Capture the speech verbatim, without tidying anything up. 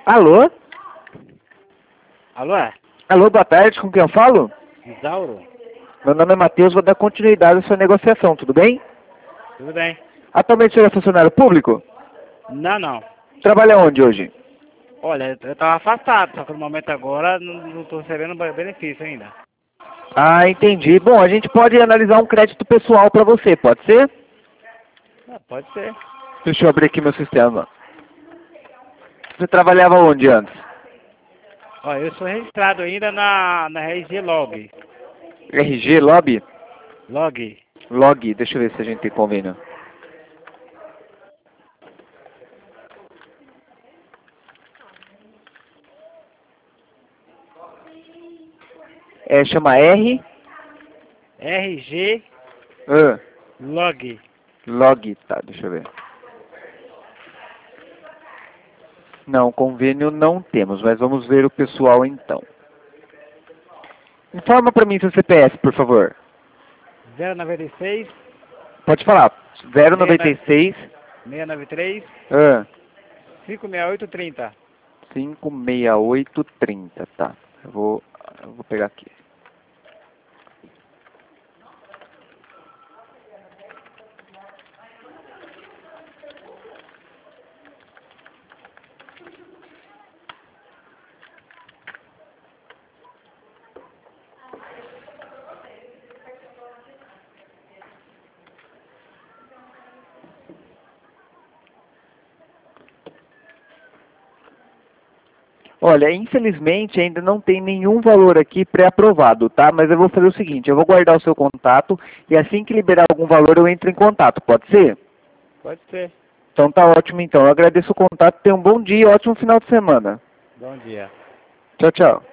Alô? Alô, é? Alô, boa tarde, com quem eu falo? Isauro? Meu nome é Matheus, vou dar continuidade à sua negociação, tudo bem? Tudo bem? Atualmente o senhor é funcionário público? Não, não. Trabalha onde hoje? Olha, eu tava afastado, só que no momento agora não, não tô recebendo be- benefício ainda. Ah, entendi. Bom, a gente pode analisar um crédito pessoal para você, pode ser? Ah, pode ser. Deixa eu abrir aqui meu sistema. Você trabalhava onde antes? Olha, eu sou registrado ainda na, na R G Log. R G, Lobby? Log. Log, deixa eu ver se a gente tem convênio. É, chama R... R G Ah, Log. Log, tá, deixa eu ver. Não, convênio não temos, mas vamos ver o pessoal então. Informa para mim seu C P F, por favor. zero nove seis, Pode falar. zero nove seis, seis nove três, ah, cinco seis oito trinta. cinco seis oito trinta, tá. Eu vou, eu vou pegar aqui. Olha, infelizmente ainda não tem nenhum valor aqui pré-aprovado, tá? Mas eu vou fazer o seguinte, eu vou guardar o seu contato e assim que liberar algum valor eu entro em contato, pode ser? Pode ser. Então tá ótimo então, eu agradeço o contato, tenha um bom dia e ótimo final de semana. Bom dia. Tchau, tchau.